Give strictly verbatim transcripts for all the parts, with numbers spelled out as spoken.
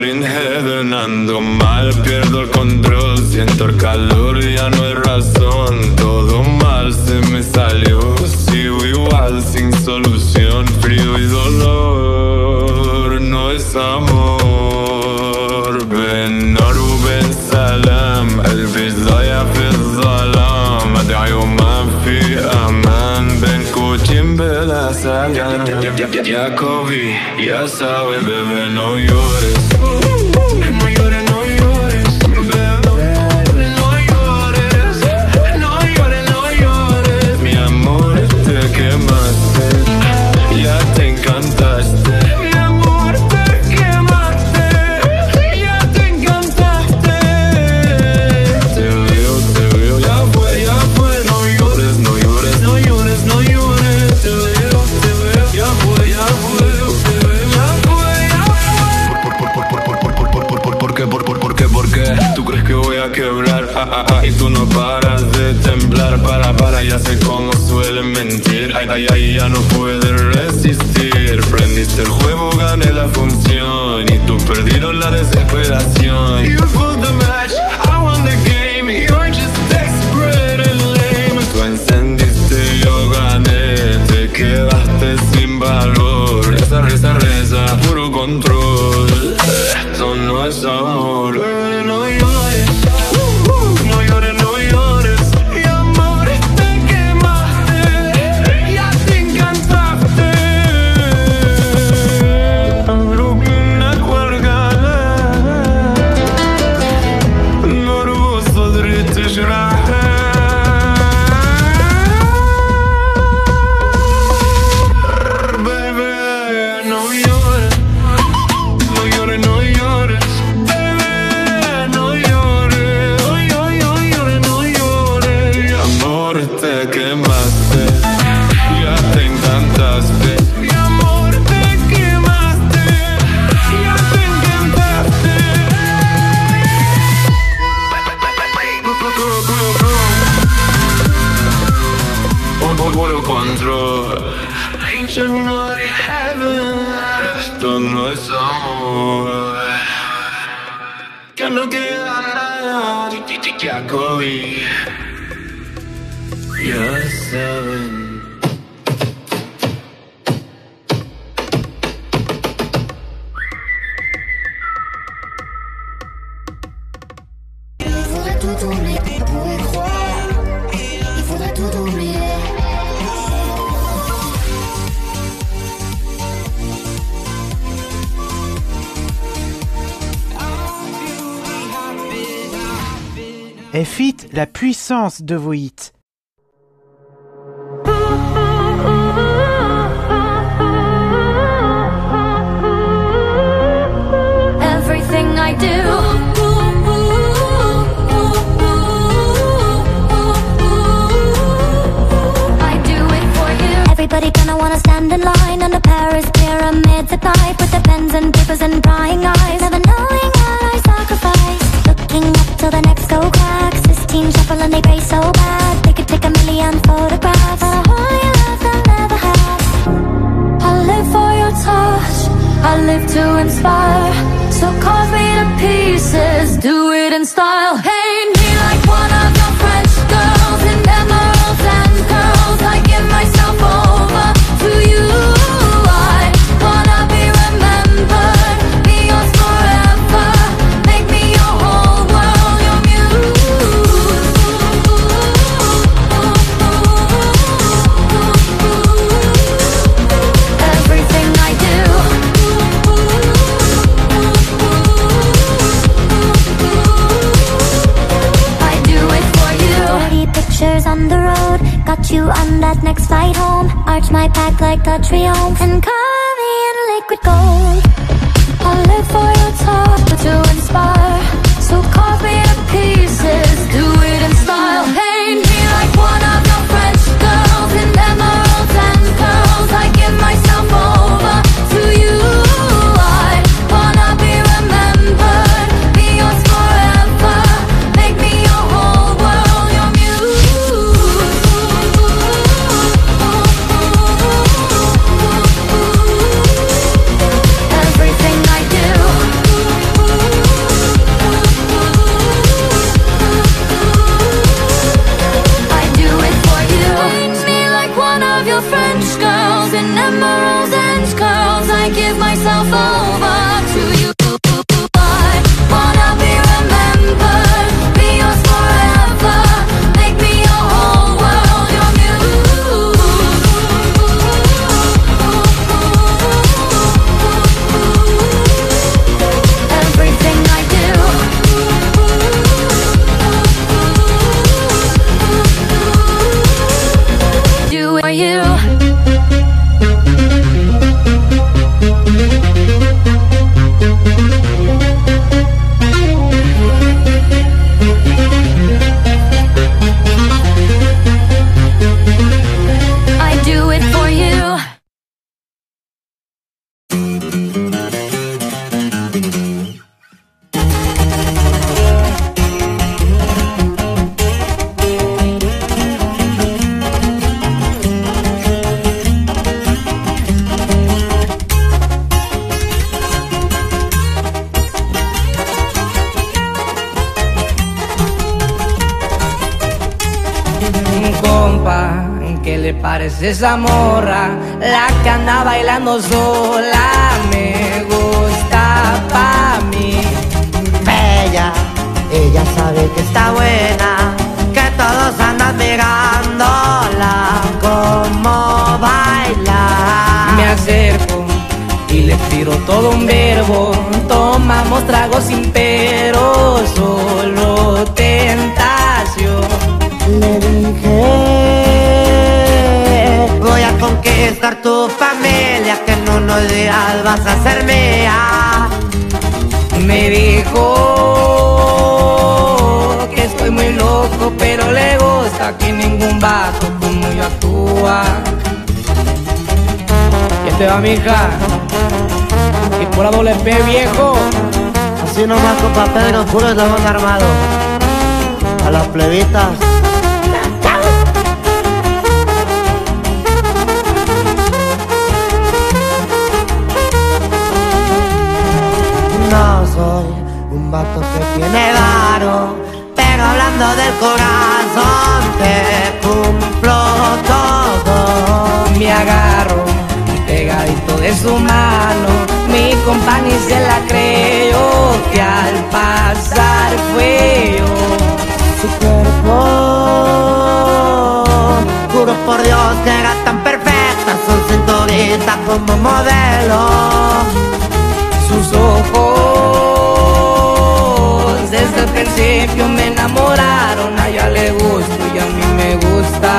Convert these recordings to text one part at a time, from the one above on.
In heaven ando mal, pierdo el control, siento el calor, ya no hay razón. Todo mal se me salió, sigo igual sin solución. Frío y dolor, no es amor. بالنار وبالسلام قلبي ضايع في الظلام. أدعي وما في أمان بين كوتشين بلا سلام. يا كوبي يا ساوي bebé no llores. No llores, no llores, bebé, no llores. No llores, no llores. Mi amor, te quemaste, ya te encantaste. Mi amor, te quemaste, ya te encantaste. Te veo, te veo, ya fue, ya fue. No llores, no llores, no llores, no llores. Te veo, te veo, ya fue, ya fue. Te veo, ya fue, ya fue. ¿Por qué, por, por, por qué, por qué? ¿Tú crees que voy a quebrar? Ah, ah, ah, y tú no paras de temblar. Para, para, ya sé cómo suelen mentir. Ay, ay, ay, ya no puedes resistir. Prendiste el juego, gané la función y tú perdieron la desesperación. You pulled the match, I won the game. You're just desperate and lame. Tú encendiste, yo gané. Te quedaste sin valor. Reza, reza, reza, puro control. Esto no es amor. Bebé, no llores. No llores, no llores. Mi amor, te quemaste, ya te encantaste. Rubina cuargana نرقص صدري تجرح. Bebé, no llores. No llores, no llores. Bebé, no llores. No llores, no llores. Amor, te quemaste, ya te encantaste. Mi amor, te quemaste, ya te encantaste. Puro control. Ain't you not in heaven? Esto no es amor. Que no queda nada. Ya cogí, ya saben. Il faudrait tout oublier pour y croire. Il faudrait tout oublier. F-It, la puissance de vos hits. Everything I do, I do it for you. Everybody gonna wanna stand in line on the Paris pyramids at night with their pens and papers and prying eyes, never knowing what I sacrifice. Looking up till the next go crack. Sistine shuffle and they pray so bad they could take a million photographs. I want your love they'll never have. I live for your touch, I live to inspire. So carve me to pieces, do it in style. Paint me like one of your French girls in emeralds and pearls. I give myself over to you. I wanna be remembered, be yours forever. Make me your whole world, your muse. Everything I do, I do it for you. Thirty pictures on the road, got you on that next flight home. Arch my back like the Triumph and cover me in liquid gold. I live for your touch to inspire. So carve me to pieces, do it in style. Paint me like one of your French girls in emeralds and pearls. I give myself over to you. I wanna be remembered, be yours forever. Make me your whole world, your muse. te parece esa morra? La que anda bailando sola, me gusta pa' mí. Bella, ella sabe que está buena, que todos andan mirándola como baila. Me acerco y le tiro todo un verbo, tomamos tragos sin pero, solo tentación. Le dije, voy a conquistar tu familia, que en unos días vas a ser mía. Me dijo que estoy muy loco, pero le gusta que ningún vato como yo actúa. ¿Qué te va, mija? Y por la doble P, viejo. Así nomás, compa Pedro, puro eslabón armado. A las plebitas. No soy un vato que tiene varo, pero hablando del corazón te cumplo todo. Me agarro pegadito de su mano, mi compa ni se la creyó, que al pasar fue yo. Su cuerpo, juro por Dios que era tan perfecta, su cinturita como modelo. Sus ojos desde el principio me enamoraron, a ella le gusto y a mí me gusta.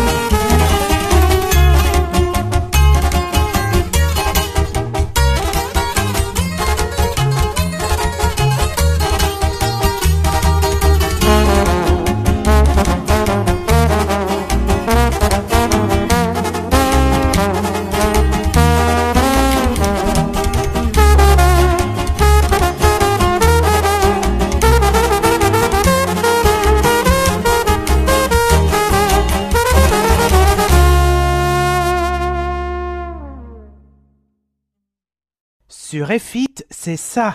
Sur Effit, c'est ça.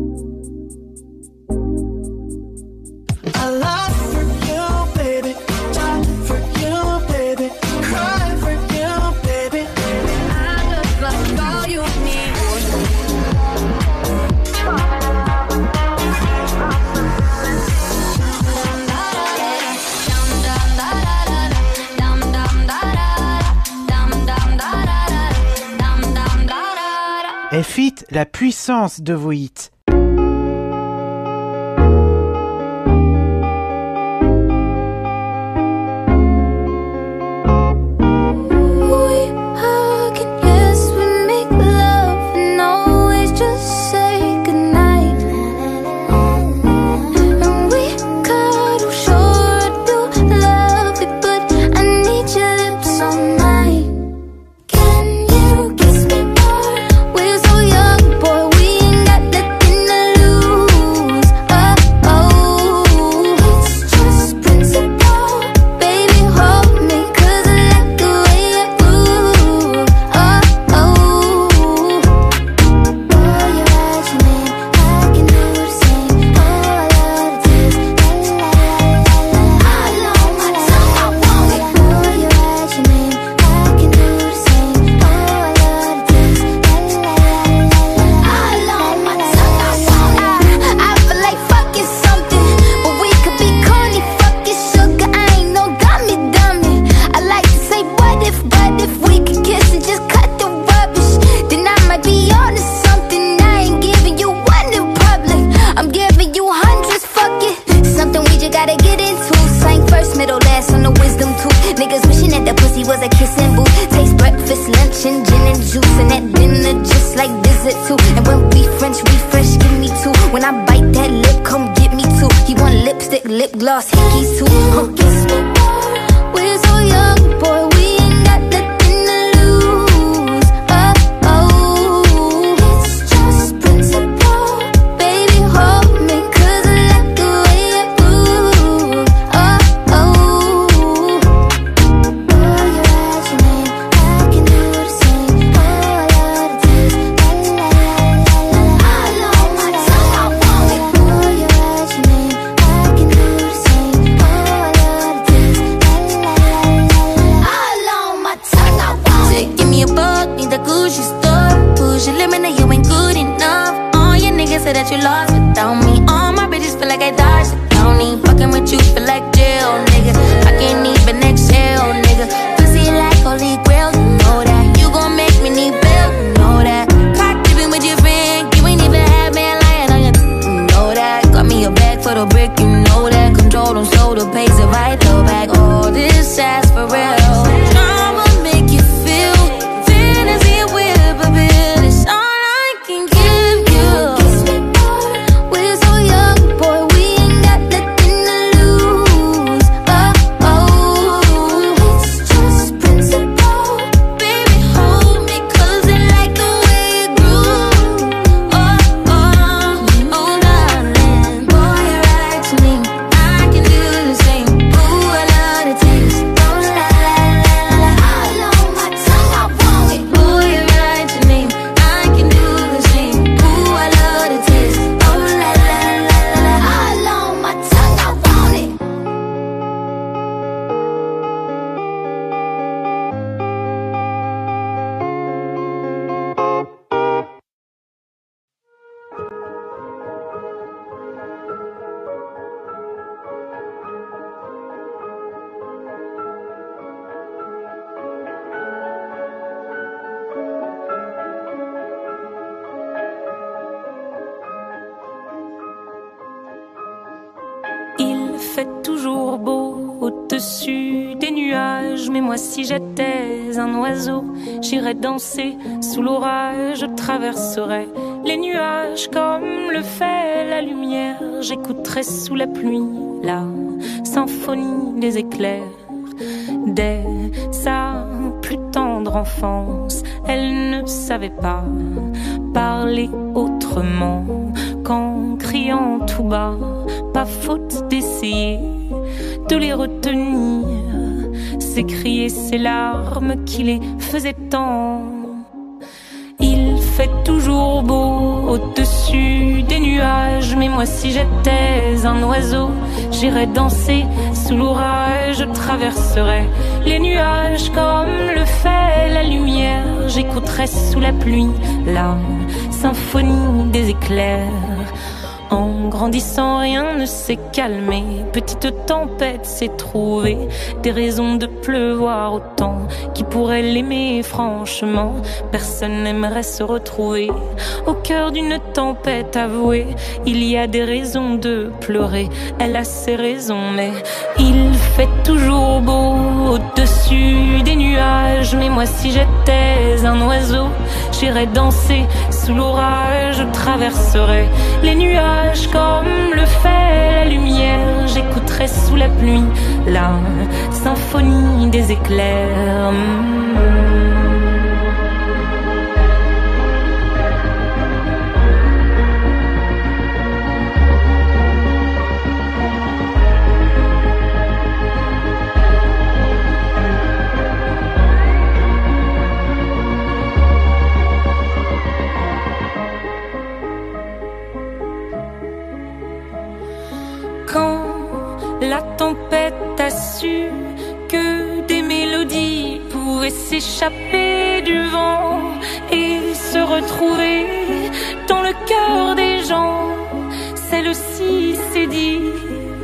Effit, la puissance de vos hits. Lip gloss, hickeys too. Oh, kiss me more. We're so young, boy. We ain't got nothing to lose. Oh, oh. It's just principle. Baby, hold me, 'cause I like the way you move. Oh, oh. Oh, you write your name, I can do the same. Oh, I love the taste. La la la la la. I know my tongue, I want it. Oh, you write your name, I can do the same. Oh, I love the taste. lost without me. All my bitches feel like I dodged the county. Fucking with you feel like jail, nigga. I can't even exhale, nigga. Pussy like holy grail, you know that. You gon' make me need bail, you know that. Caught dipping with your friend, you ain't even had man lying on your, you know that. Got me a bag for the brick, you know that. Control them slow, the pace if I throw back. All this ass for real. I'ma make you feel fantasy and whip a bill. It's all I can give you. Kiss me more. We're so young, boy, we ain't got nothing to lose. Oh, oh, it's just principle. Baby, hold me, cause I like the way it grew. Oh, oh, oh, darling. Boy, you're right to me. I can do the same. Ooh, I love the taste. Oh, la, la, la, la, la. All on my tongue, I want it. Boy, you're right to me. I can do the same. Ooh, I love the taste. Oh, la, la, la, la, la. All on my tongue, I want it. Il fait toujours beau au-dessus des nuages, mais moi si j'étais un oiseau, j'irais danser sous l'orage, je traverserais les nuages comme le fait la lumière, j'écouterais sous la pluie la symphonie des éclairs. Dès sa plus tendre enfance, elle ne savait pas parler autrement qu'en criant tout bas. Pas faute d'essayer de les retenir, s'écrier ces larmes qui les faisaient tant. Il fait toujours beau au-dessus des nuages, mais moi si j'étais un oiseau, j'irais danser sous l'orage, je traverserais les nuages comme le fait la lumière, j'écouterais sous la pluie la symphonie des éclairs. En grandissant, rien ne s'est calmé. Petite tempête s'est trouvée, des raisons de pleuvoir autant. Qui pourrait l'aimer franchement? Personne n'aimerait se retrouver au cœur d'une tempête avouée. Il y a des raisons de pleurer, elle a ses raisons, mais il fait toujours beau au-dessus des nuages. Mais moi si j'étais un oiseau, j'irais danser sous l'orage, je traverserais les nuages comme le fait la lumière, j'écouterai sous la pluie la symphonie des éclairs. La tempête a su que des mélodies pouvaient s'échapper du vent et se retrouver dans le cœur des gens. Celle-ci c'est dire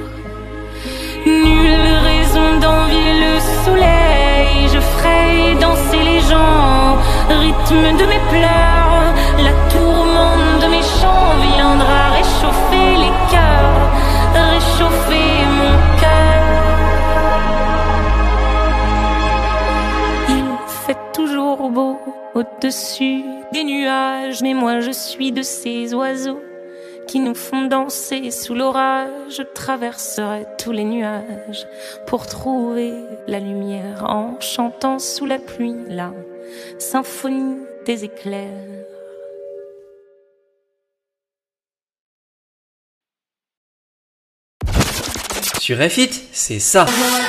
nulle raison d'envier le soleil. Je ferai danser les gens, rythme de mes pleurs. La tourmente de mes chants viendra réchauffer les cœurs, réchauffer mon cœur. Il fait toujours beau au-dessus des nuages, mais moi je suis de ces oiseaux qui nous font danser sous l'orage. Je traverserai tous les nuages pour trouver la lumière en chantant sous la pluie la symphonie des éclairs. Sur F I T, c'est ça.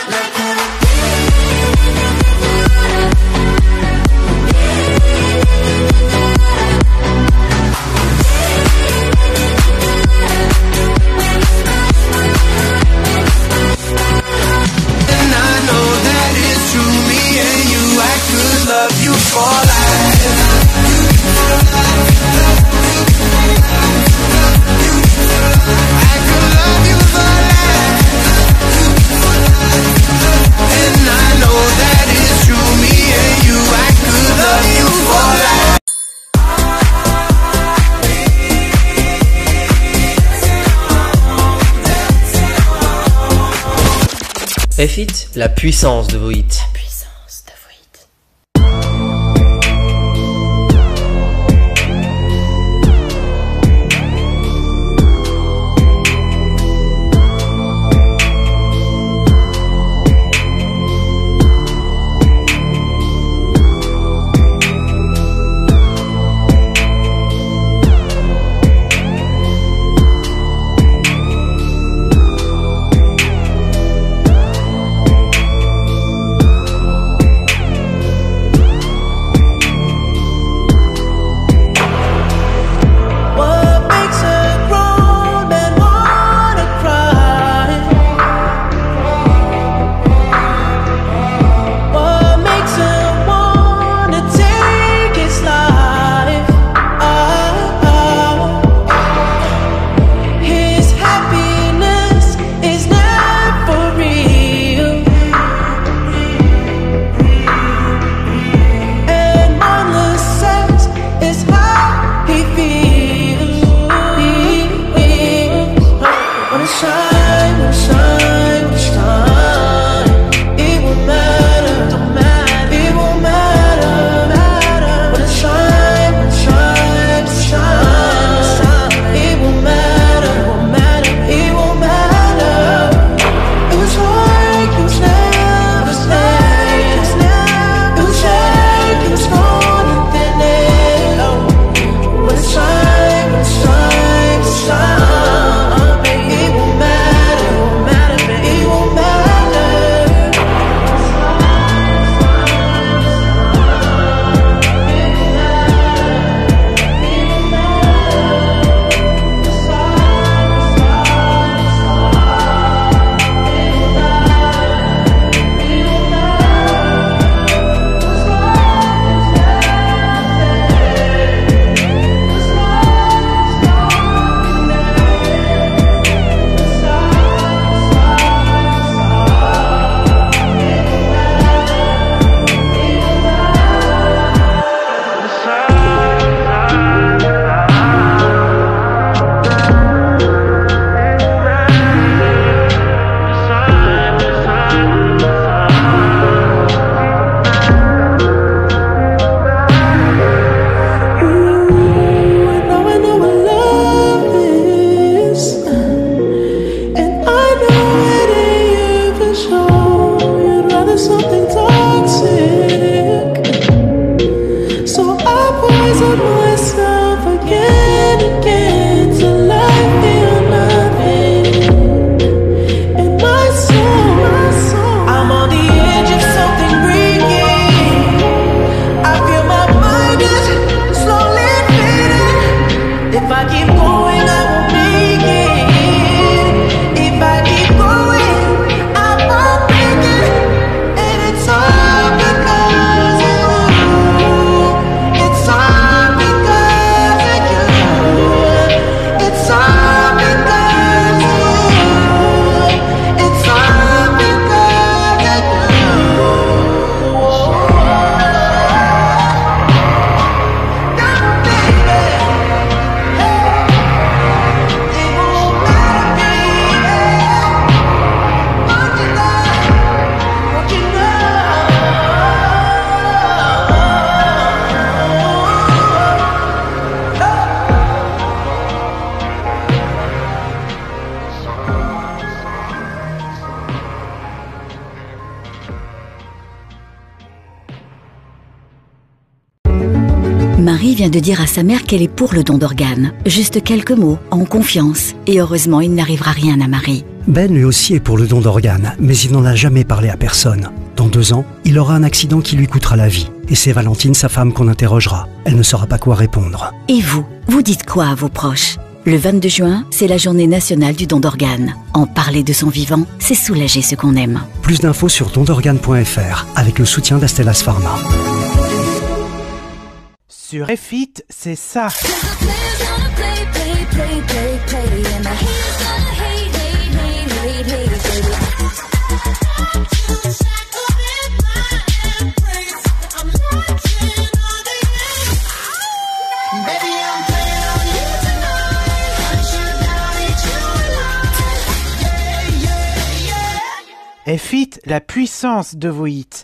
For life. F-Hit, la puissance de vos hits. Marie vient de dire à sa mère qu'elle est pour le don d'organes. Juste quelques mots, en confiance. Et heureusement, il n'arrivera rien à Marie. Ben lui aussi est pour le don d'organes, mais il n'en a jamais parlé à personne. Dans deux ans, il aura un accident qui lui coûtera la vie. Et c'est Valentine, sa femme, qu'on interrogera. Elle ne saura pas quoi répondre. Et vous, vous dites quoi à vos proches? Le vingt-deux juin, c'est la journée nationale du don d'organes. En parler de son vivant, c'est soulager ce qu'on aime. Plus d'infos sur don d'organes point F R, avec le soutien d'Astellas Pharma. Sur F-Hit, c'est ça. et fit la puissance de vos hits.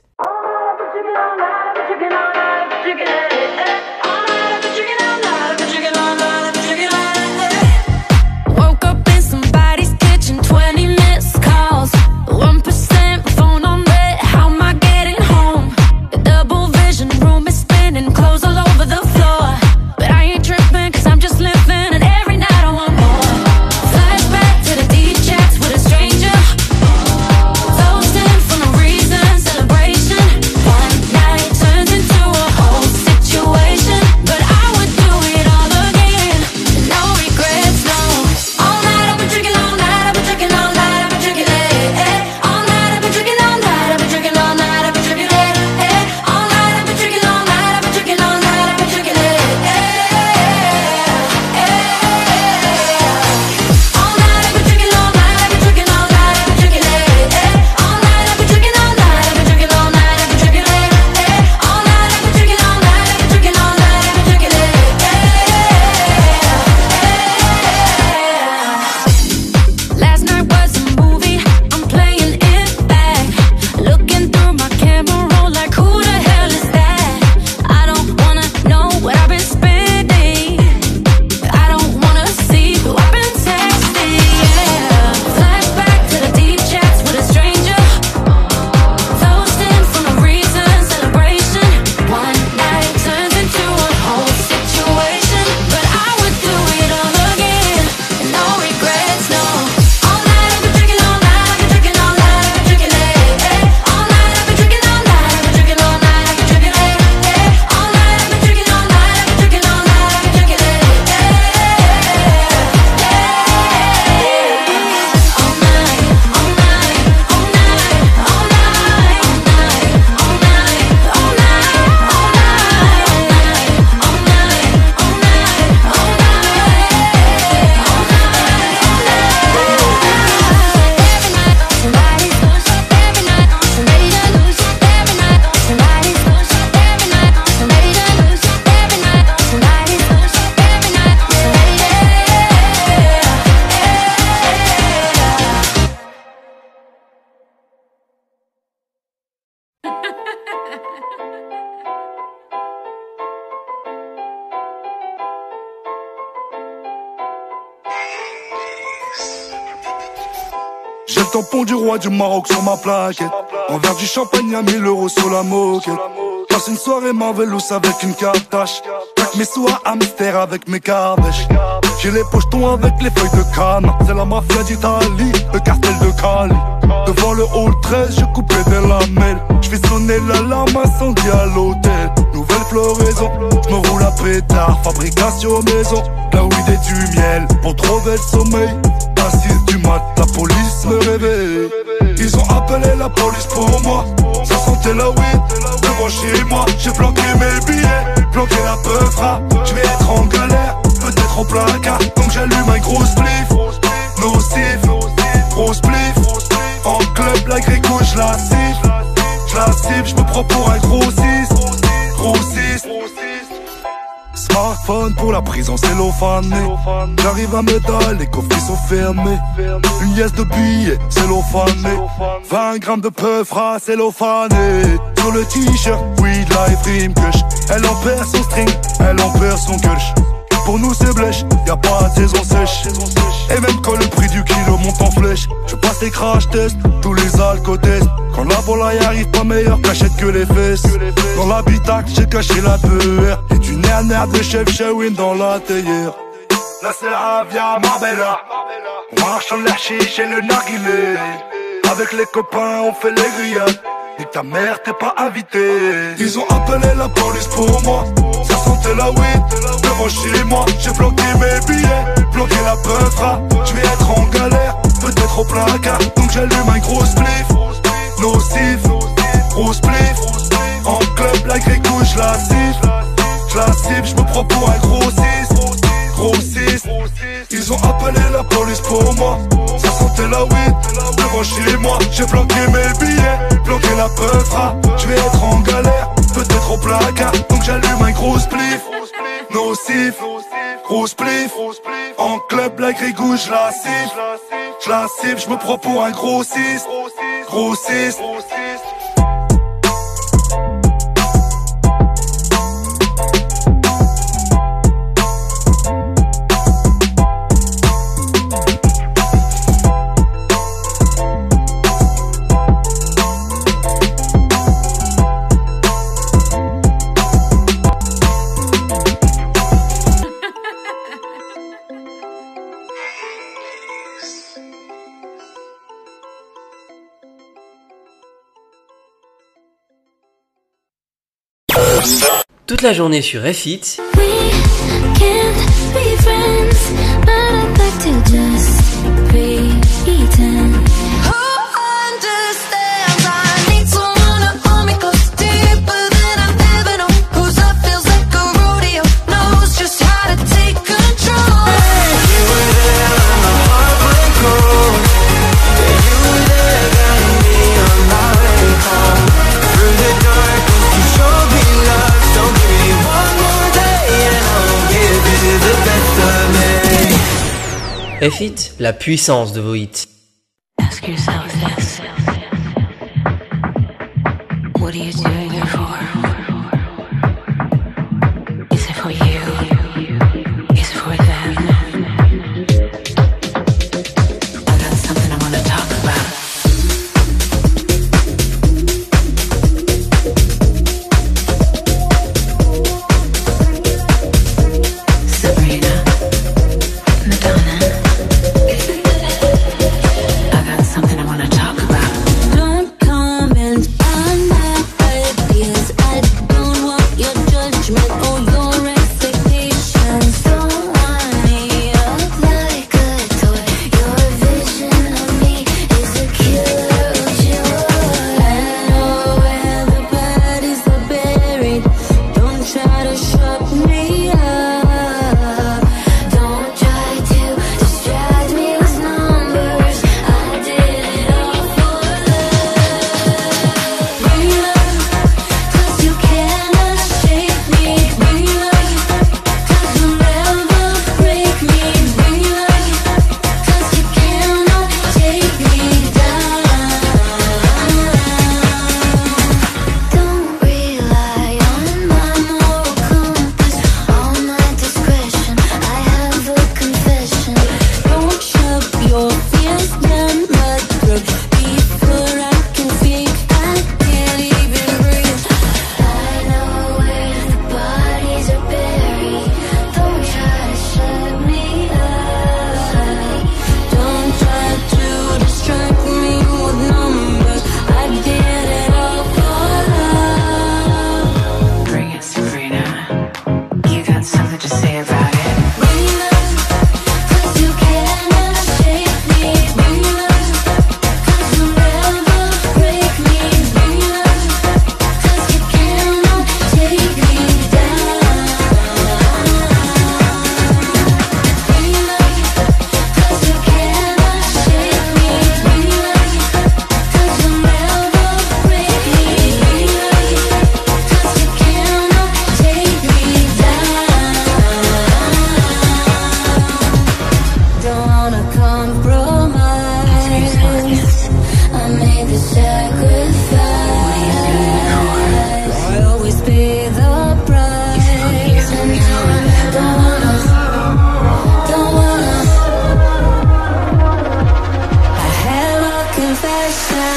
J'ai le tampon du roi du Maroc sur ma plaquette. Un verre du champagne à mille euros sur la moquette. Passe une soirée Marvelous avec une cartache. Pack mes sous à hamster avec mes cardèches. J'ai les pochetons avec les feuilles de canne. C'est la mafia d'Italie, le cartel de Cali. Devant le hall treize, je coupais des lamelles. Je fais sonner l'alarme incendie à l'hôtel. Nouvelle floraison, je me roule à pétard. Fabrication maison, la weed et du miel. Pour trouver le sommeil, à six du mat, la police me réveille. Ils ont appelé la police pour moi. Ça sentait la weed, devant chez moi. J'ai planqué mes billets, planqué la peufra. Je vais être en galère, peut-être au placard. Donc j'allume un gros spliff, nocif, gros spliff. En club, la gréco, je la siffle. Je la siffle, je me prends pour un gros six. Gros six. Smartphone pour la prison cellophanée. J'arrive à Médal, les coffres sont fermés. Une liesse de billets cellophanée. vingt grammes de peufra cellophané. Sur le t-shirt, weed life dream kush. Elle en perd son string, elle en perd son kush. Pour nous c'est blèche, y'a pas de saison sèche. Et même quand le prix du kilo monte en flèche, je passe les crash tests, tous les alcotests. Quand la volaille arrive pas meilleure cachette que les fesses. Dans l'habitacle j'ai caché la peur. Et du nerf de chef Shawin dans la théière. La Serra via Marbella. On marche en la chiche et le narguilé. Avec les copains on fait les grillades. Et ta mère t'es pas invité. Ils ont appelé la police pour moi. Ça sentait la weed devant chez moi. J'ai bloqué mes billets, bloqué la peufra. Je vais être en galère, peut-être au placard. Donc j'allume un gros spliff, nocif, gros spliff. En club la gréco je la siffle. Je la siffle, je me prends pour un gros six. Gros six. Ils ont appelé la police pour moi. Ça sentait la weed devant chez moi. J'ai bloqué mes billets, bloqué la peufra. Je vais être en galère, peut-être au placard. Donc j'allume un gros spliff, nocif, gros spliff. En club la grégouche, je la siffle. Je la siffle, je me prends pour un gros six. grossiste. Toute la journée sur F It. We can't be friends, but I'd like to just pretend. Who understands? I need someone to hold me close, deeper than I've ever known. Whose love feels like a rodeo, knows just how to take control. You were there when my heart went cold. Yeah, you were there guiding me on my way home. Through the darkness you showed me love. Don't give me one more day and I'll give you the best of me. F It, la puissance de vos hits. Ask yourself this. What are you doing it for? Is it for you? Is it for them? I got something I want to talk about. Sabrina, Madonna. I got something I want to talk about. Don't comment on my ideas. I don't want your judgment or your expectations. Don't want me up like a toy. Your vision of me is a killer of joy. I know where the bodies are buried. Don't try to shut me up. Don't try to distract me with numbers. I did it all for love. Bring love, 'cause you cannot shake me. Bring love, 'cause you'll never break me. Bring love, 'cause you cannot take me down. Don't rely on my moral compass, all my discretion. I have a confession. Don't shove your fears down my throat before I can speak. I can't even breathe. I know where the bodies are buried. Don't try to shut me up. Don't try to distract me with numbers. I did it all for love. Bring it, Sabrina. You got something to say about it. Bring love, 'cause you cannot shake me. Bring love, 'cause you'll never break me. Bring love, 'cause you cannot take me down. Bring love, 'cause you cannot shake me. Bring love, 'cause you'll never break me. Bring love, 'cause you cannot take me down. Don't wanna compromise. I made the sacrifice. I always pay the price. And now I don't wanna, don't wanna. I have a confession.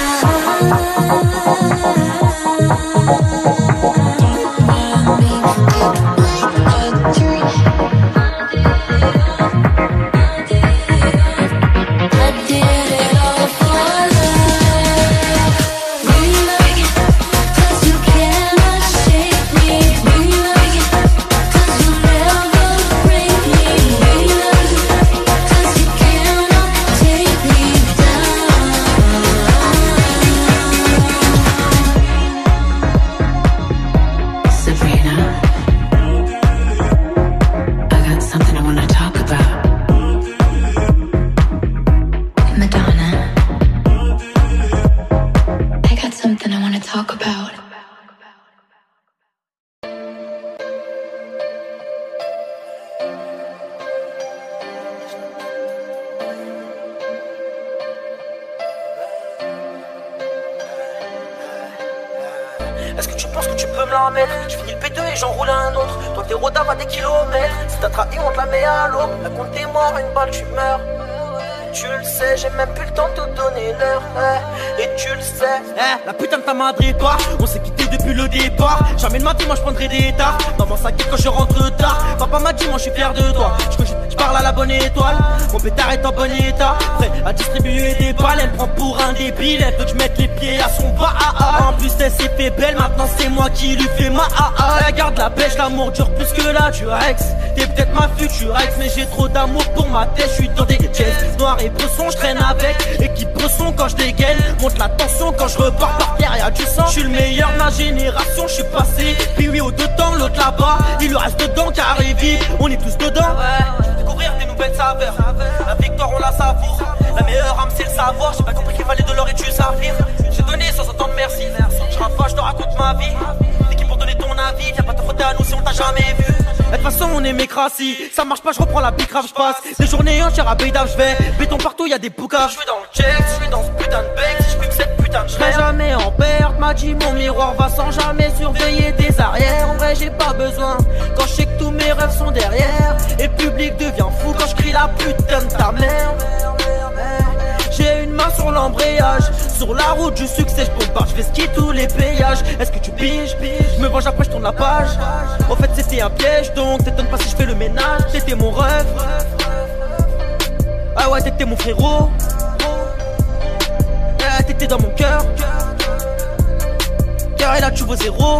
I did it all for love. Bring love, 'cause you cannot shake me. Bring love, 'cause you'll never break me. Bring love, 'cause you cannot take me down. Est-ce que tu penses que tu peux me la remettre? Je finis le P deux et j'enroule un autre. Toi t'es roda va des kilomètres. Si t'as trahi on te la met à l'eau. La compte t'es mort, une balle tu meurs. Tu le sais, j'ai même plus le temps de te donner l'heure, eh, et tu le sais. Eh, la putain de ta madre toi, on s'est quitté depuis le départ. Jamais de ma vie, moi je prendrai des tards. Maman s'inquiète quand je rentre tard. Papa m'a dit, moi je suis fier de toi. Je, je, je parle à la bonne étoile. Mon pétard est en bon état. Prêt à distribuer des balles. Elle me prend pour un débile. Elle veut que je mette les pieds à son bas. Ah, ah. En plus, elle s'est fait belle. Maintenant, c'est moi qui lui fais ma ah, ah. Elle garde la pêche, l'amour dure plus que la Durex. T'es peut-être ma future ex, mais j'ai trop d'amour pour ma tête. Je suis dans des jazz noirs et bresson, je traîne avec équipe bresson quand je dégaine. Monte la tension quand je repars par terre, y'a du sang. Je suis le meilleur de ma génération, je suis passé. Puis oui, au dedans, l'autre là-bas, il lui reste dedans car il vit. On est tous dedans. Ouais, je vais découvrir des nouvelles saveurs. La victoire, on la savoure. La meilleure âme, c'est le savoir. J'ai pas compris qu'il fallait de l'or et du saphir. J'ai donné sans attendre merci. Je rappe pas, je te raconte ma vie. T'es qui pour donner ton avis? Viens pas te frotter à nous si on t'a jamais vu. De toute façon on est mécrassis. Ça marche pas, je reprends la bicrave, je passe des journées entières à Beidam, je vais béton partout, y'a des poucaves. Je suis dans le check, je suis dans ce putain de bec. Si je fume cette putain de serai jamais en perte, m'a dit mon miroir va sans jamais surveiller des arrières. En vrai j'ai pas besoin, quand je sais que tous mes rêves sont derrière. Et le public devient fou quand je crie la putain de ta mère. J'ai une main sur l'embrayage, sur la route du succès, je bombarde, je vais skier tous les péages. Est-ce que tu piges? Je me venge après, je tourne la page. En fait c'était un piège, donc t'étonnes pas si je fais le ménage. T'étais mon rêve. Ah ouais, t'étais mon frérot. Yeah, t'étais dans mon cœur. Car et là tu vaux zéro.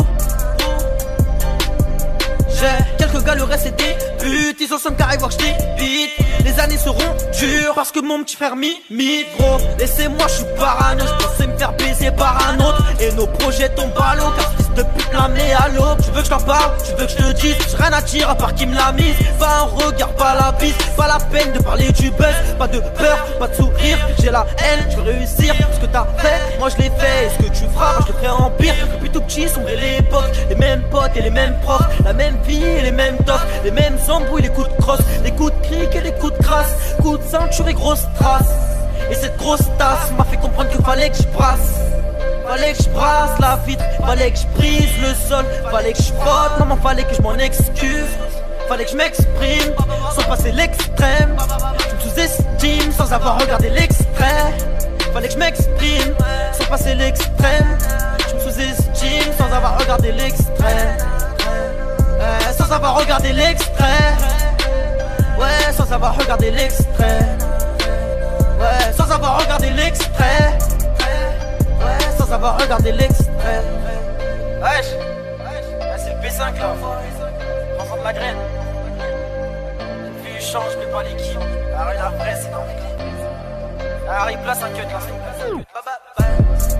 J'ai quelques gars, le reste c'est des putes. Ils en sont carrés voir que je t'ébite. Les années seront dures parce que mon petit frère m'imite, gros. Laissez-moi, je suis parano. Je pensais me faire baiser par un autre. Et nos projets tombent à l'eau car fils de pute la met à l'eau. Tu veux que je t'en parle? Tu veux que je te dise? J'ai rien à dire à part qui me l'a mise. Pas un regard, pas la bise. Pas la peine de parler du buzz. Pas de peur, pas de sourire. J'ai la haine, je veux réussir. Ce que t'as fait, moi je l'ai fait. Et ce que tu feras, moi je le ferai en pire. Depuis tout petit, sombrer l'époque. Les mêmes potes et les mêmes profs. La même vie et les mêmes toffs. Les mêmes embrouilles, les coups de crosse. Les coups de cric et les coups de crasse. Coups de ceinture et grosse trace. Et cette grosse tasse m'a fait comprendre qu'il fallait que je brasse. Fallait que je brasse la vitre, fallait que je brise le sol, fallait que je faute, maman fallait que je m'en excuse. Fallait que je m'exprime, sans passer l'extrême. Je me sous-estime sans avoir regardé l'extrait. Fallait que je m'exprime, sans passer l'extrême. Je me sous-estime sans avoir regardé l'extrait. Euh, sans avoir regardé l'extrait. Ouais, sans avoir regardé l'extrait. Ouais, sans avoir regardé l'extrait. Ouais, sans avoir regardé l'extrait. Wesh, ouais, c'est le P cinq là. Enfant de la graine. Vu il change, mais pas l'équipe. Alors la vraie, c'est dans les clips. Alors il place un cut là, c'est un cut. Bye bye.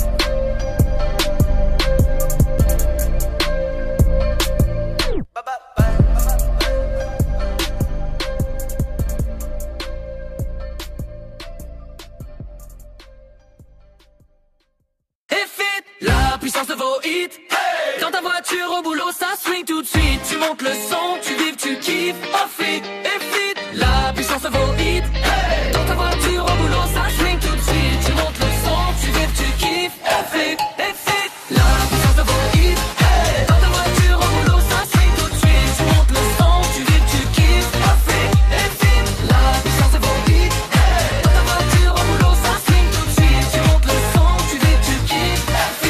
La puissance de vos hits, hey. Dans ta voiture au boulot ça swing tout de suite. Tu montes le son, tu vibres, tu kiffes. Off it et fit. La puissance de vos hits, hey. Dans ta voiture au boulot ça swing tout de suite. Tu montes le son, tu vibres, tu kiffes. Off it et fit. La puissance de vos hits, hey. Dans ta voiture au boulot ça swing tout de suite. Tu montes le son, tu vibres, tu kiffes. Off it et fit. La puissance de vos hits, hey. Dans ta voiture au boulot ça swing tout de suite. Tu montes le son, tu vibres, tu kiffes.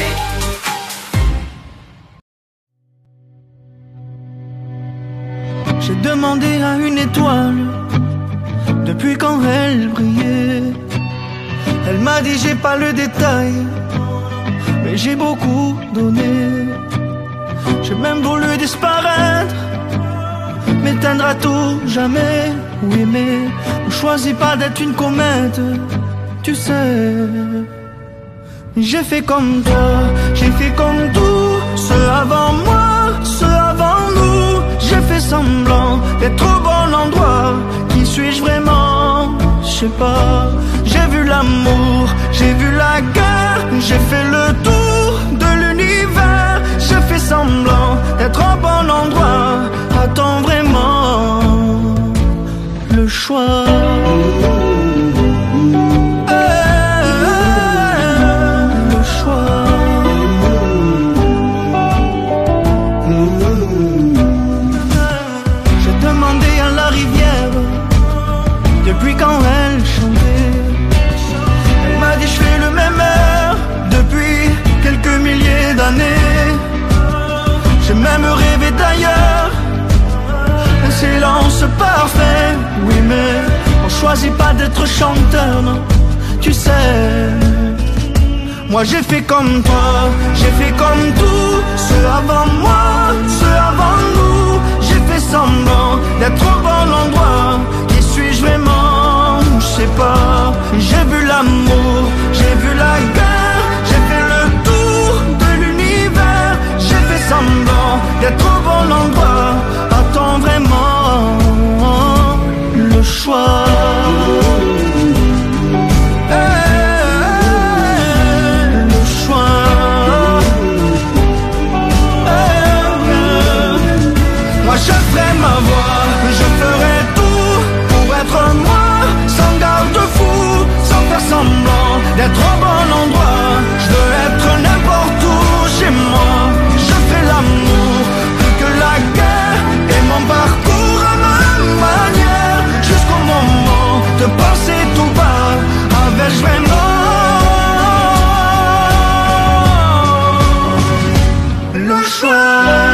J'ai demandé à une étoile depuis quand elle brillait. Elle m'a dit j'ai pas le détail, mais j'ai beaucoup donné. J'ai même voulu disparaître, m'éteindre à tout jamais. Oui mais on choisit pas d'être une comète, tu sais. J'ai fait comme toi, j'ai fait comme tous ceux avant moi, ceux avant nous. J'ai fait semblant d'être au bon endroit. Qui suis-je vraiment? Je sais pas. J'ai vu l'amour, j'ai vu la guerre. J'ai fait le tour de l'univers. J'ai fait semblant d'être au bon endroit. Attends vraiment le choix. Le choix. choisi pas d'être chanteur, non, tu sais. Moi j'ai fait comme toi, j'ai fait comme tous ceux avant moi, ceux avant nous. J'ai fait semblant d'être au bon endroit. Qui suis-je vraiment? Je sais pas. J'ai vu l'amour, j'ai vu la guerre, j'ai fait le tour de l'univers. J'ai fait semblant d'être au bon endroit. A-t-on vraiment le choix? Je ferai ma voix, je ferai tout pour être moi, sans garde-fou, sans faire semblant d'être au bon endroit. Je veux être n'importe où chez moi. Je fais l'amour plus que la guerre et mon parcours à ma manière, jusqu'au moment de penser tout bas. Avais-je vraiment le choix?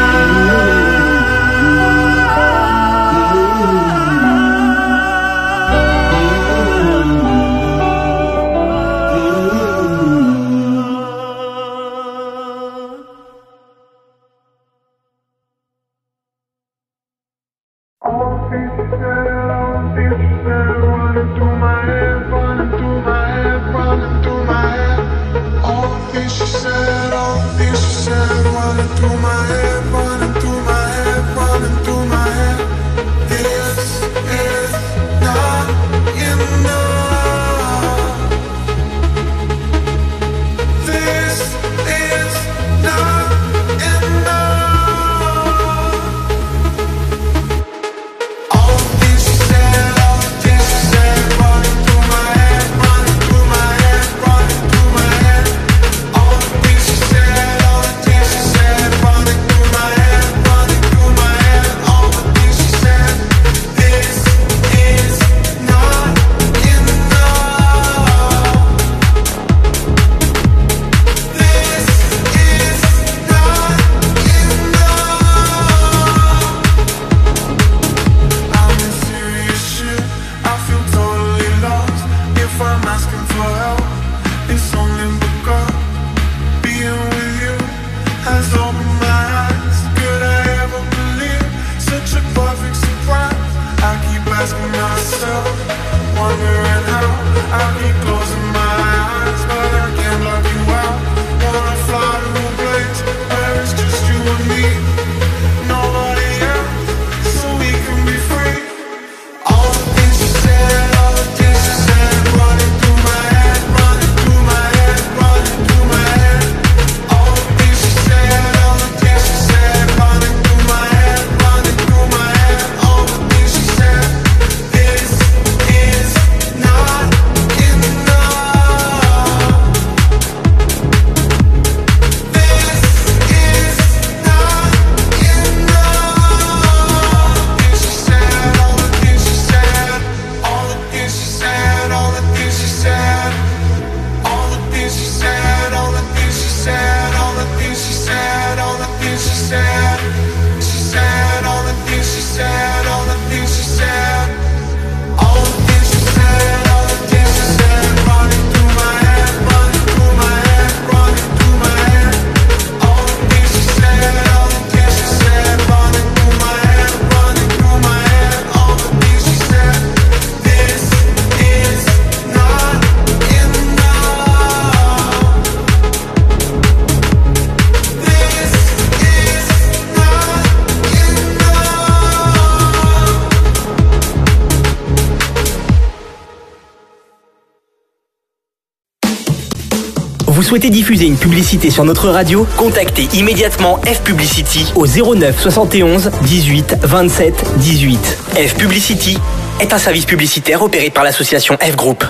Vous souhaitez diffuser une publicité sur notre radio? Contactez immédiatement F Publicity au zéro neuf soixante et onze dix-huit vingt-sept dix-huit. F Publicity est un service publicitaire opéré par l'association F Group.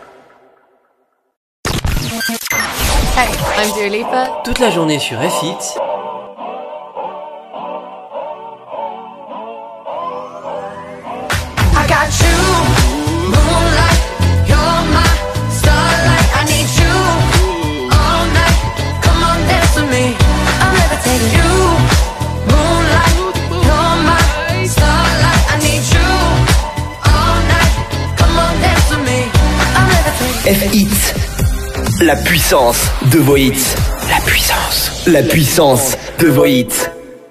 Hey, I'm Dua Lipa. Toute la journée sur F Hit. I got you, moonlight, you're my starlight. I need you all night. Come on, dance with me. I'm levitating. You, moonlight, you're my starlight. I need you all night. Come on, dance. F-Hits. La puissance de vos hits. La puissance. La puissance de vos hits.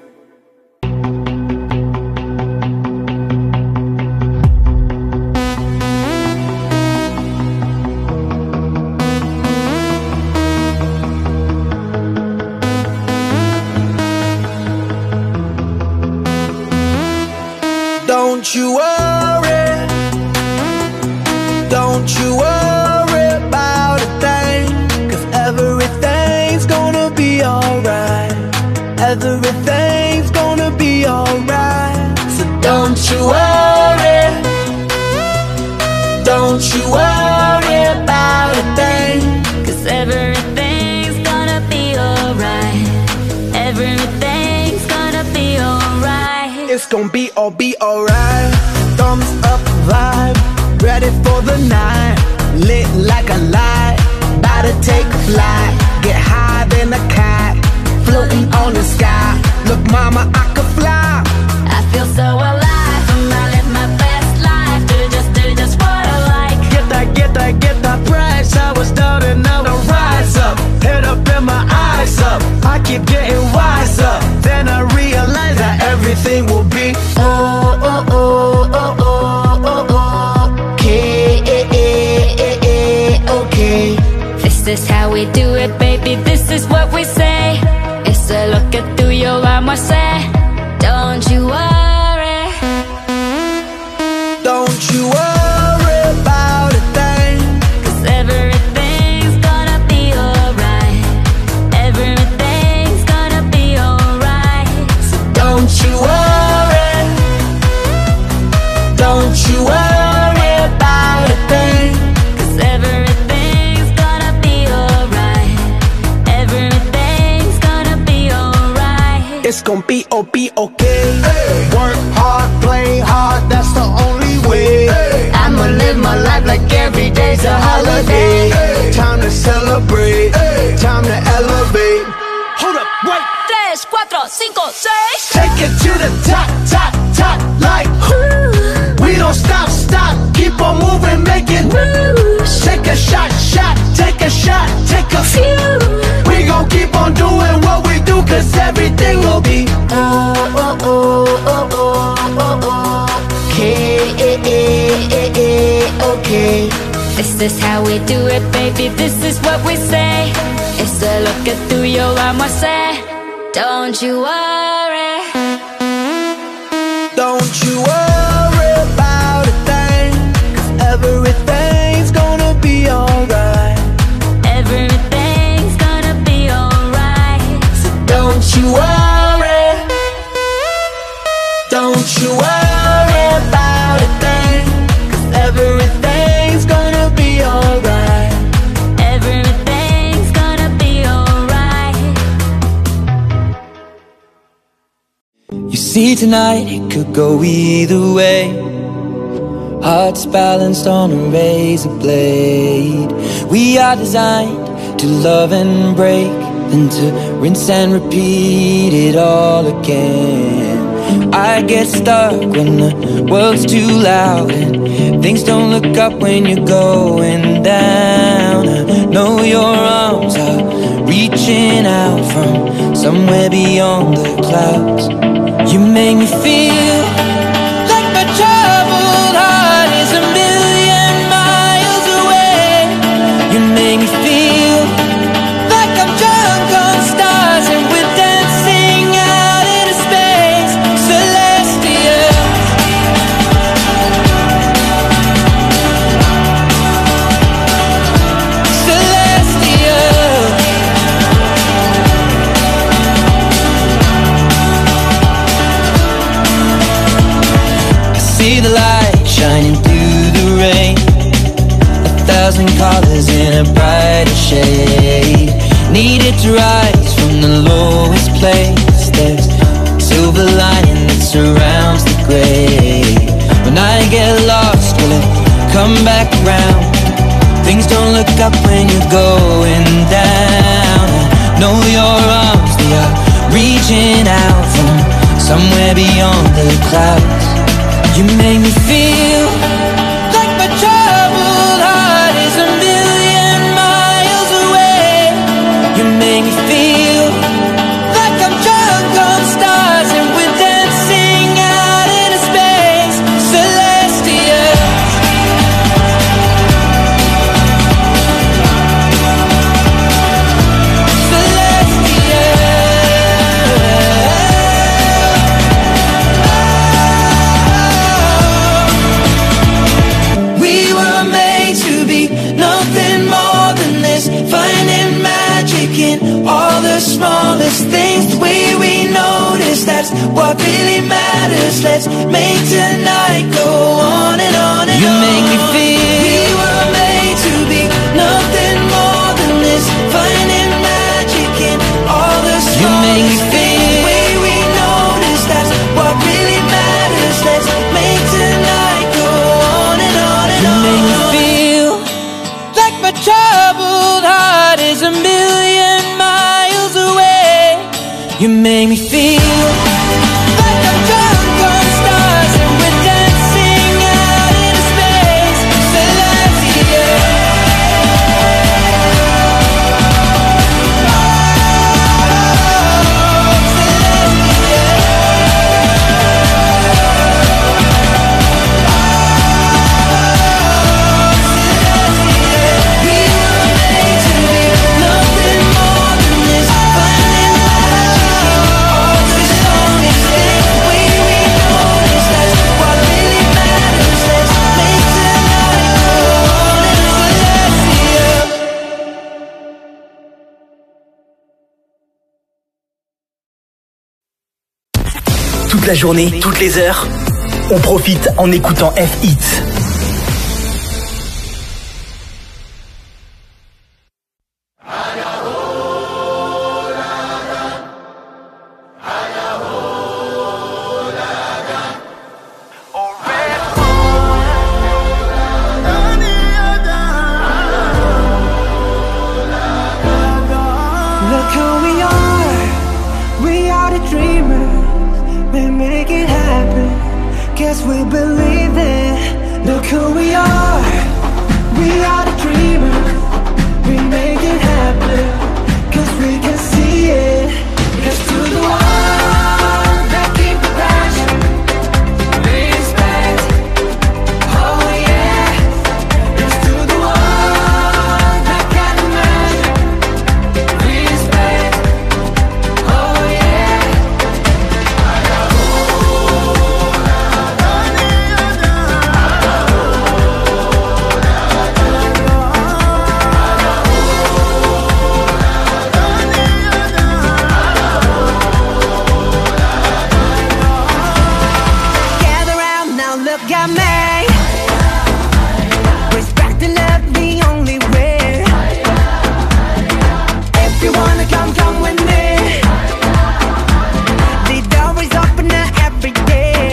Don't you worry, don't you worry about a thing, 'cause everything's gonna be alright. Everything's gonna be alright. So don't you worry, don't you worry about a thing, 'cause everything's gonna be alright. Everything's gonna be alright. It's gonna be all be alright. Thumbs up vibe, ready for the night. Lit like a light, about to take a flight. Get higher than a cat, floating on the sky. Look mama, I could fly. I feel so alive, and I live my best life. Do just, do just what I like. Get that, get that, get that price. I was down and now I rise up. Head up and my eyes up. I keep getting wiser. Then I realize that everything will be oh, oh, oh, oh, oh, oh, oh. Okay, eh, eh, eh, eh, okay. This is how we do it, baby, this is what we say. It's a look at through your arm, I say. Don't you worry, don't you worry about a thing, 'cause everything's gonna be alright. Everything's gonna be alright. So don't you worry, don't you worry about a thing, 'cause everything's gonna be alright. Everything's gonna be alright. it's gonna be oh be okay. Hey. Work hard, play hard, that's the only way. Hey. I'ma live my life like every day's a holiday. Hey. Time to celebrate, hey. Time to elevate. Hold up, wait. Tres, cuatro, cinco, seis. Take it to the top, top, top, like ooh. We don't stop, stop, keep on moving, making moves. Take a shot, shot, take a shot, take a few. We gon' keep on doing what we do, 'cause everything will be oh, oh, oh, oh, oh, oh, oh. Okay, eh, eh, eh, eh, okay. This is how we do it, baby, this is what we say. It's a look at through your arm, I say. Don't you worry, don't you worry about a thing, 'cause everything's gonna be alright. Everything's gonna be alright. So don't you worry, don't you worry about a thing, 'cause everything's gonna be alright. Everything's gonna be alright. You see tonight it could go either way. Hearts balanced on a razor blade. We are designed to love and break, then to rinse and repeat it all again. I get stuck when the world's too loud and things don't look up when you're going down. I know your arms are reaching out from somewhere beyond the clouds. You make me feel like my troubled heart is a million miles away. You make me feel like I'm drunk on stars and we're dancing out into space. Celestial, celestial. I see the light shining through the rain, a thousand colors in a brighter shade. Needed to rise from the lowest place. There's silver lining that surrounds the gray. When I get lost, will it come back round? Things don't look up when you're going down. I know your arms, they are reaching out from somewhere beyond the clouds. You make me feel like my troubled heart is a million nothing more than this. Finding magic in all the smallest things. The way we notice, that's what really matters. Let's make tonight go on and on and You on. make me feel we were made to be nothing more than this. Finding magic in all the smallest You make me feel things. The way we notice, that's what really matters. Let's make tonight go on and on and You on. make me feel like my troubled heart is a million miles away. You make me feel like I'm drunk on stars and we're dancing out into space. Celestia. Toute la journée, toutes les heures, on profite en écoutant F-Hits. Look who we are, we are the dreamers. We make it happen, guess we believe it. Look who we are, we are the dreamers. We make it happen, cause we can see it. Here's to the ones that keep the passion, respect, oh yeah. Here's to the ones that can imagine, respect, oh yeah. Gather round now, look at me. Respect and love the only way. If you wanna come, come with me. The door is open now every day.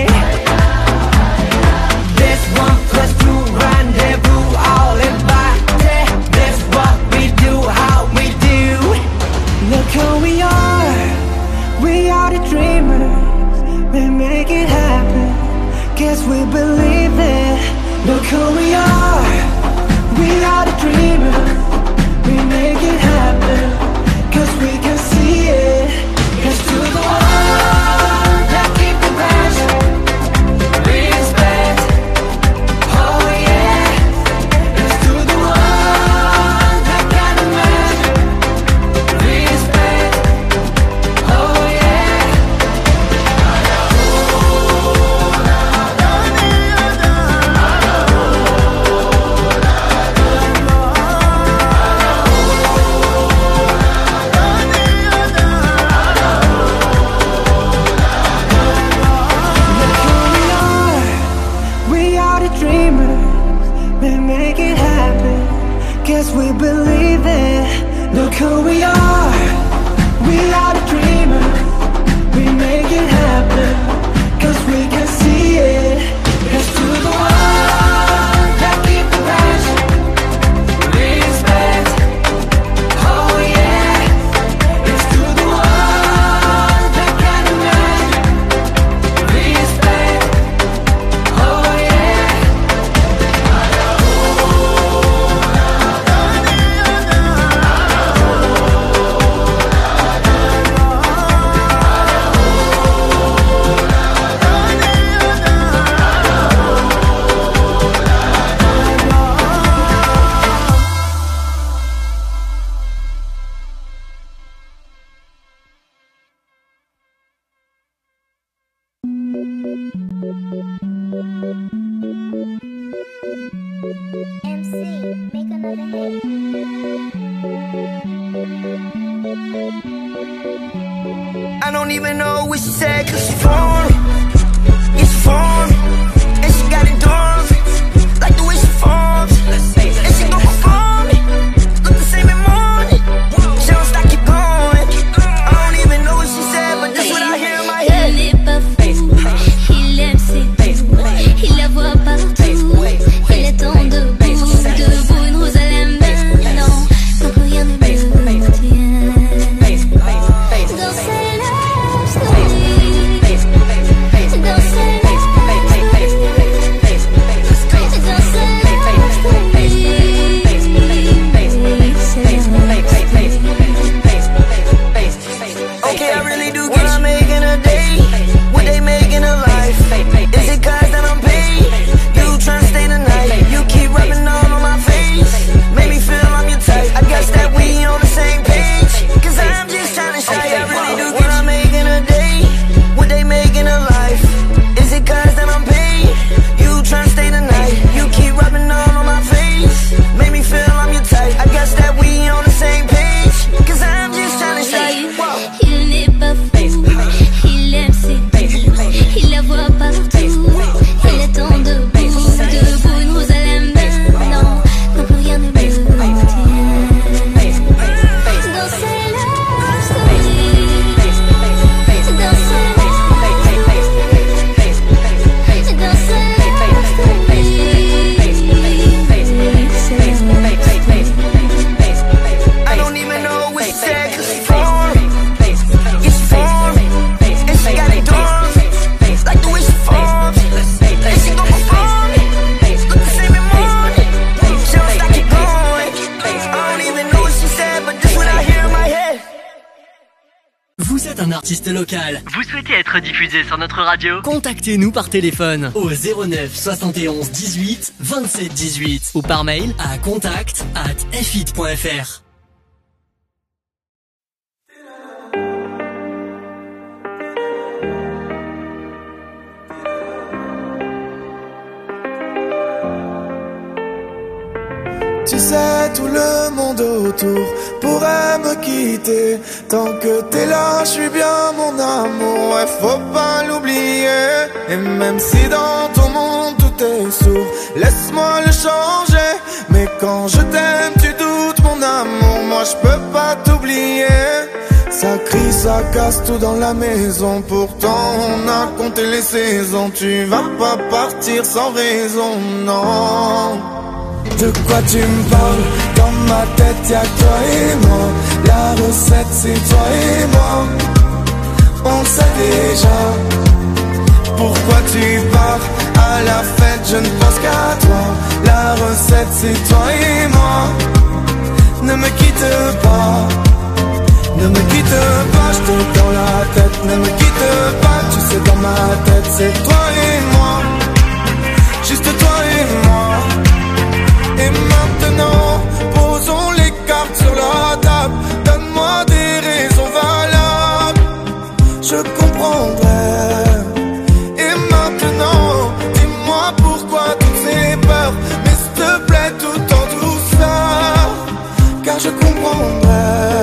This one plus two rendezvous, all invited. This what we do, how we do. Look who we are, we are the dreamers. We make it happen, guess we believe it. Look who we are, we are the dreamers. We make it happen, cause we can see it. Here's to the ones that keep the passion, respect, oh yeah. Here's to the ones that can imagine, respect, oh yeah. We are the dreamers, we make it happen, guess we believe it. Look who we are, we are the dreamers. We make it happen, cause we can see it. Here's to the ones that keep the passion, respect, oh yeah. Here's to the ones that can imagine, respect, oh yeah. I don't even know what she said, cause she phone, it's phone, and she got it done, like the way she forms, and she gon' perform it, look the same in morning, she don't stop, keep going, I don't even know what she said, but this what I hear in my head. Il n'est pas fou, il aime ses goûts, il la voit partout, il est en debout, debout, une rose à la main, non, donc rien ne le tient. Dans ses love stories, dans ses love Okay, I really do get what I make in a day, what they make in a life. Is it cause that I'm paid? You tryna stay the night, you keep rubbing all on my face, make me feel I'm your type. I guess that we on the same page, cause I'm just tryna show you. I really do get what I make in a day, what they make in a life. Is it cause that I'm paid? You tryna stay the night, you keep rubbing all on my face, make me feel I'm your type. I guess that we on the same page, cause I'm just tryna show you. Il n'est pas fou, il aime ses goûts, il la voit partout, il est en debout, debout, une rose à la main, non, donc rien ne le tient. Dans ses love stories, dans ses dans I don't even know what she said, cause she phone, it's phone, and she got it done, like the way she forms, and she gon' perform it, look the same in morning, she don't stop, keep going, I don't even know what she said, but this what I hear in my head. Vous êtes un artiste local, vous souhaitez être diffusé sur notre radio? Contactez-nous par téléphone au zéro neuf soixante et onze dix-huit vingt-sept dix-huit ou par mail à contact arobase f hit point f r. Tu sais, tout le monde autour pourrait me quitter. Tant que t'es là, je suis bien mon amour, ouais, faut pas l'oublier. Et même si dans ton monde tout est sourd, laisse-moi le changer. Mais quand je t'aime, tu doutes mon amour, moi je peux pas t'oublier. Ça crie, ça casse tout dans la maison, pourtant on a compté les saisons. Tu vas pas partir sans raison, non. De quoi tu me parles? Dans ma tête y'a que toi et moi. La recette c'est toi et moi. On sait déjà. Pourquoi tu pars à la fête? Je ne pense qu'à toi. La recette c'est toi et moi. Ne me quitte pas, ne me quitte pas, je te dans la tête. Ne me quitte pas, tu sais dans ma tête c'est toi et moi. Juste toi et moi. Et maintenant, posons les cartes sur la table. Donne-moi des raisons valables, je comprendrai. Et maintenant, dis-moi pourquoi toutes ces peurs, mais s'il te plaît tout en douceur, car je comprendrai.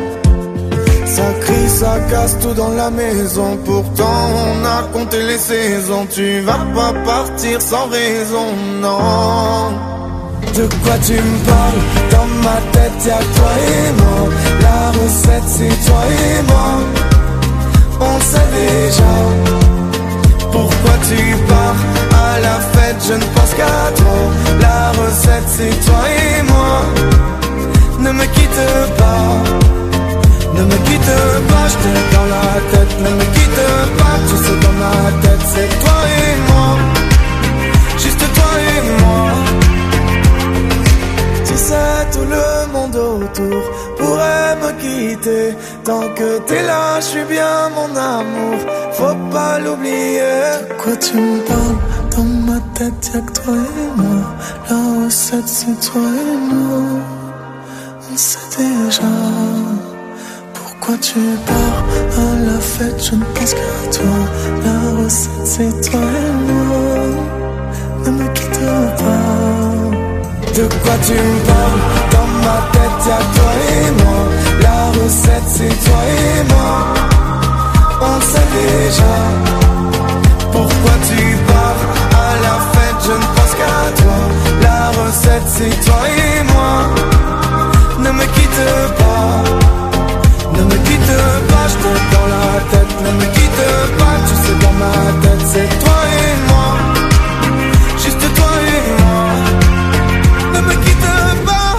Ça crie, ça casse tout dans la maison, pourtant on a compté les saisons. Tu vas pas partir sans raison, non. De quoi tu me parles? Dans ma tête y'a toi et moi. La recette c'est toi et moi. On sait déjà. Pourquoi tu pars à la fête? Je ne pense qu'à toi. La recette c'est toi et moi. Ne me quitte pas, ne me quitte pas, je t'ai dans la tête. Ne me quitte pas, tu sais dans ma tête c'est toi et moi. Juste toi et moi. Tu sais, tout le monde autour pourrait me quitter. Tant que t'es là, je suis bien mon amour, faut pas l'oublier. De quoi tu me parles? Dans ma tête y'a que toi et moi. La recette c'est toi et moi. On sait déjà. Pourquoi tu pars à la fête? Je ne pense qu'à toi. La recette c'est toi et moi. Ne me quitte pas. De quoi tu me parles? Dans ma tête y'a toi et moi. La recette c'est toi et moi. On sait déjà. Pourquoi tu pars? À la fête je ne pense qu'à toi. La recette c'est toi et moi. Ne me quitte pas. Ne me quitte pas, je t'ai dans la tête. Ne me quitte pas, tu sais dans ma tête c'est toi et moi. Juste toi et moi. Ne me quitte pas.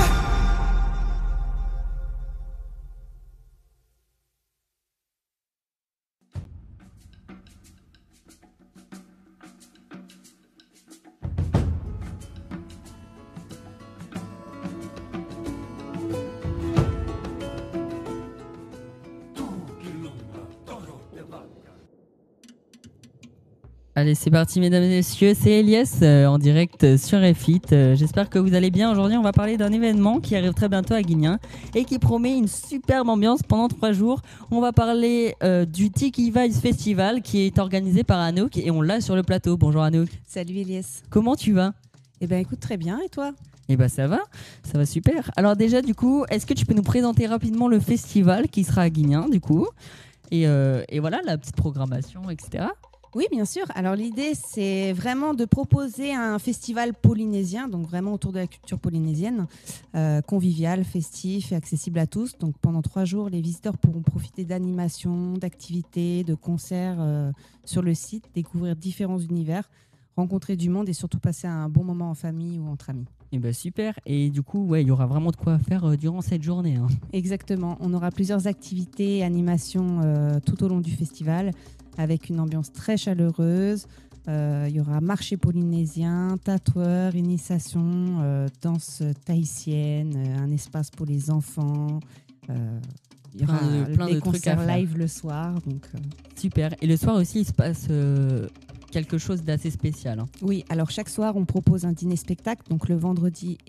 Allez, c'est parti, mesdames et messieurs, c'est Elias euh, en direct sur F huit. Euh, j'espère que vous allez bien. Aujourd'hui, on va parler d'un événement qui arrive très bientôt à Guignan et qui promet une superbe ambiance pendant trois jours. On va parler euh, du Tiki Vibes Festival qui est organisé par Anouk et on l'a sur le plateau. Bonjour Anouk. Salut Elias. Comment tu vas? Eh ben écoute, très bien, et toi? Eh ben ça va, ça va super. Alors déjà, du coup, est-ce que tu peux nous présenter rapidement le festival qui sera à Guignan, du coup, et, euh, et voilà, la petite programmation, et cetera. Oui, bien sûr. Alors l'idée, c'est vraiment de proposer un festival polynésien, donc vraiment autour de la culture polynésienne, euh, convivial, festif et accessible à tous. Donc pendant trois jours, les visiteurs pourront profiter d'animations, d'activités, de concerts euh, sur le site, découvrir différents univers, rencontrer du monde et surtout passer un bon moment en famille ou entre amis. Eh ben super. Et du coup, ouais, il y aura vraiment de quoi faire euh, durant cette journée. Hein. Exactement. On aura plusieurs activités et animations euh, tout au long du festival, avec une ambiance très chaleureuse. Euh, il y aura marché polynésien, tatoueur, initiation, euh, danse tahitienne, euh, un espace pour les enfants. Euh, il y aura plein de, plein des de concerts trucs à live faire. le soir. Donc, euh... Super. Et le soir aussi, il se passe euh, quelque chose d'assez spécial. Hein. Oui, alors chaque soir, on propose un dîner-spectacle. Donc le vendredi